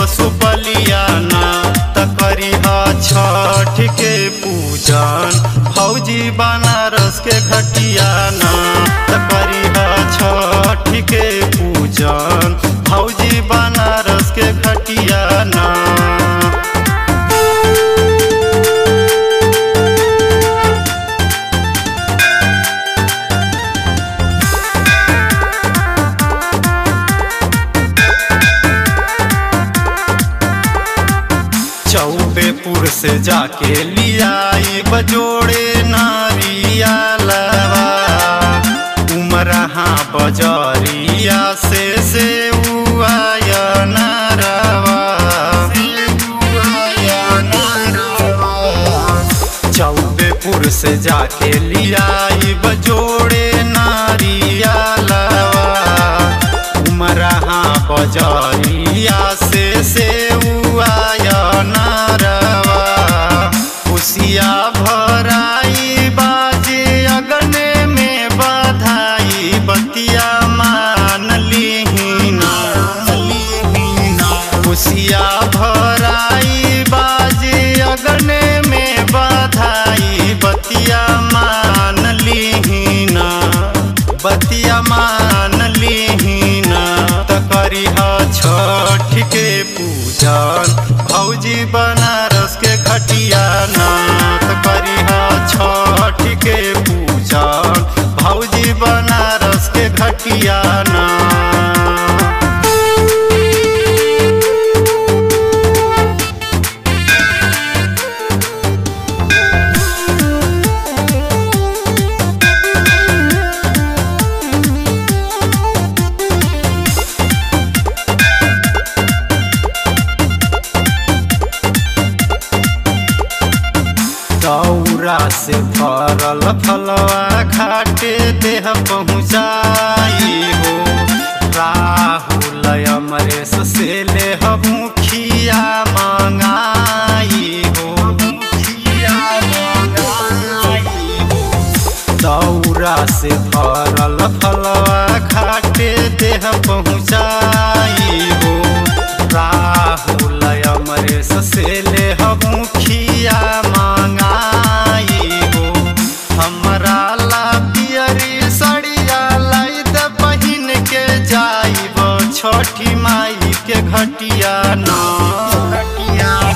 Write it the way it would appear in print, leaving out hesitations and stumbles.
देहब सुपलिया ना त करिह छठ के पूजन भौजी बनारस के घटिया ना त करिह छठ के पूजन भौजी बनारस के घटिया ना। चौबेपुर से जाके लियाई बजोड़े नारिया लवा उमरहा बजरिया से उआया नारवा चौबेपुर से जाके लियाई बजोड़े नारिया लवा उमरहा बजरिया से उआया नारवा खुशिया भराई बाजे अगने में बधाई बतिया मान लीना खुशिया भराई बाजे अगने में बधाई बतिया मान लीना बतिया मान लीना त करिह छठ के पूजन भौजी बनारस के घटिया ना त करिह छठ के पूजन भौजी बनारस के घटिया ना। दौरा से भरल फलवा घाटे देह पहुँचाई हो राहुल अमरेश से लेह मुखिया मंगाई हो दौरा से भरल फलवा घाटे देह पहुँचाई हो राहुल अमरेश से लेह मुखिया हमरा ला पियरी सड़िया लाई दे बहिन के जाइब छठी माई के घटिया ना।